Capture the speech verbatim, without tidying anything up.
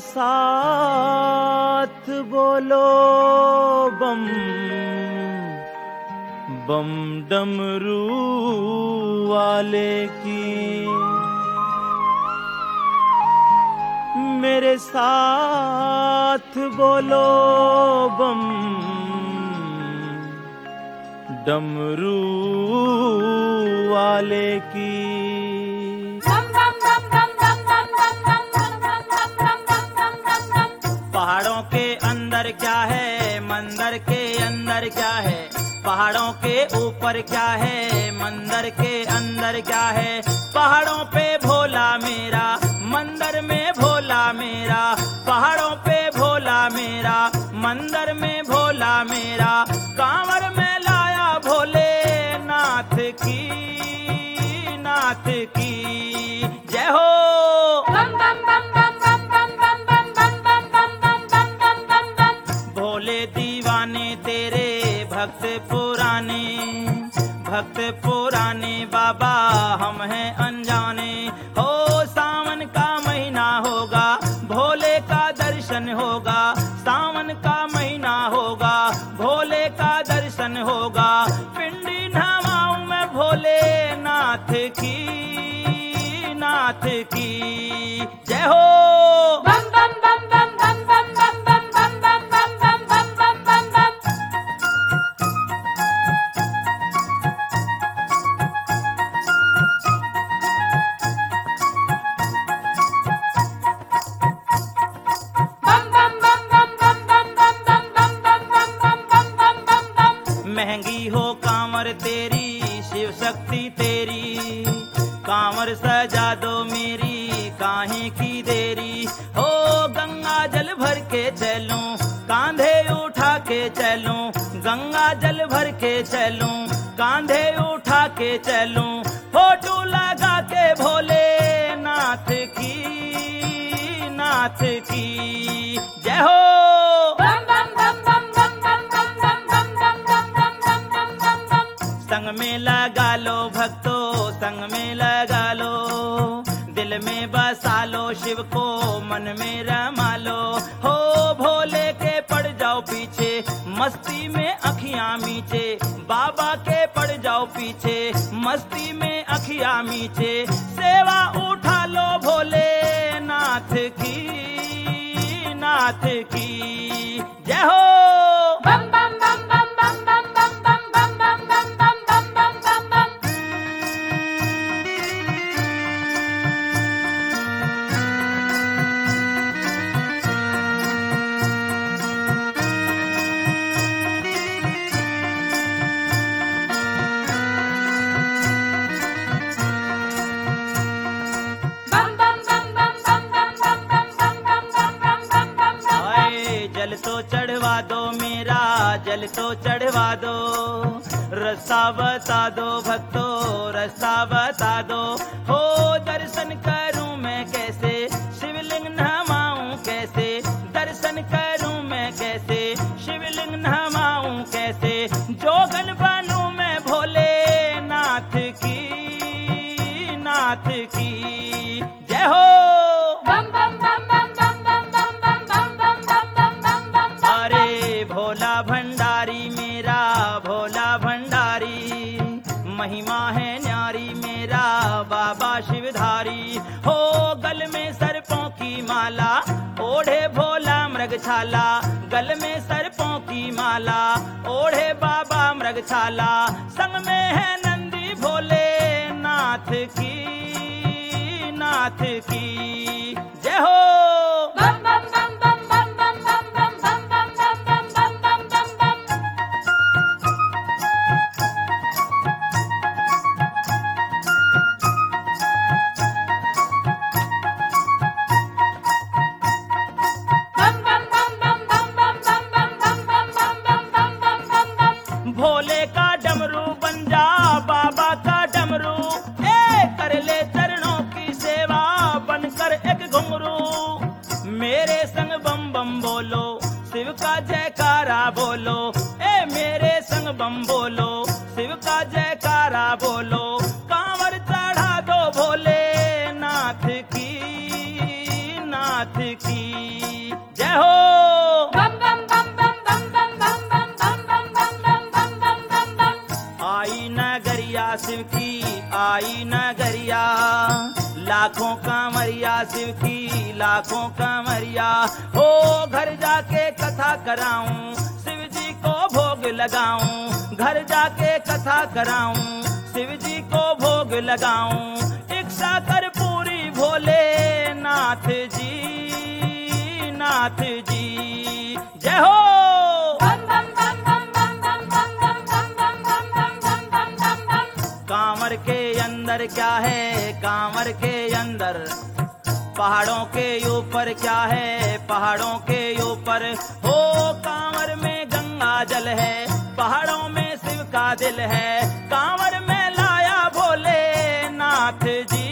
साथ बोलो बम बम डमरू वाले की, मेरे साथ बोलो बम डमरू वाले की। पहाड़ों के अंदर क्या है, मंदिर के अंदर क्या है, पहाड़ों के ऊपर क्या है, मंदिर के अंदर क्या है। पहाड़ों पे भोला मेरा, मंदिर में भोला मेरा, पहाड़ों पे भोला मेरा, मंदिर में भोला मेरा। कांवर में लाया भोले नाथ की, नाथ की जय हो। भोले दीवाने तेरे भक्त पुराने, भक्त पुराने बाबा हम हैं अनजाने। हो सावन का महीना होगा, भोले का दर्शन होगा, सावन का महीना होगा, भोले का दर्शन होगा। पिंडी नवाऊं मैं भोले नाथ की, नाथ की जय हो। महंगी हो कांवर तेरी, शिव शक्ति तेरी, कांवर सजा दो मेरी, काहे की देरी। हो गंगा जल भर के चलूं, कांधे उठा के चलूं, गंगा जल भर के चलूं, कांधे उठा के चलूं। फोटो लगा के भोले नाथ की, नाथ की जय हो। संग में लगा लो भक्तो, संग में लगा लो, दिल में बसा लो शिव को, मन में रमा लो। हो भोले के पड़ जाओ पीछे, मस्ती में अखियां मीचे, बाबा के पड़ जाओ पीछे, मस्ती में अखियां मीचे। सेवा उठा लो भोले नाथ की, नाथ की जय हो। जल तो चढ़वा दो मेरा, जल तो चढ़वा दो, रास्ता बता दो भक्तो, रास्ता बता दो। हो दर्शन करूं मैं कैसे, शिवलिंग नमाऊं कैसे, दर्शन करूं मैं कैसे, शिवलिंग नमाऊं कैसे। जोगन बनूं मैं भोले नाथ की, नाथ की जय हो। भोला भंडारी मेरा, भोला भंडारी, महिमा है न्यारी मेरा बाबा शिवधारी। हो गल में सर्पों की माला, ओढ़े भोला मृगछाला, गल में सर्पों की माला, ओढ़े बाबा मृगछाला। संग में है नंदी भोले नाथ की, नाथ की जय हो। भोले का डमरू बन जा, बाबा का डमरू, ए कर ले चरणों की सेवा, बनकर एक घुंघरू। मेरे संग बम बम बोलो, शिव का जयकारा बोलो, ए मेरे संग बम बोलो, शिव का जयकारा बोलो। कांवर चढ़ा दो भोले नाथ की, नाथ की जय हो। बम बम बम बम बम बम बम बम बम बम बम बम बम बम बम बम। आई नगरिया शिव की आई नगरिया, लाखों कांवरिया शिव की लाखों कांवरिया। हो घर जाके कथा कराऊं, शिव जी को भोग लगाऊं, घर जाके कथा कराऊं, शिव जी को भोग लगाऊं। इच्छा कर पूरी भोले नाथ जी, नाथ जी जय हो। बम बम बम बम बम बम बम बम बम बम बम बम बम बम बम। कांवर के अंदर क्या है, कांवर के अंदर पहाड़ों के ऊपर क्या है, पहाड़ों के ऊपर हो कांवर में गंगा जल है, पहाड़ों में शिव का दिल है, कांवर में लाया भोले नाथ जी।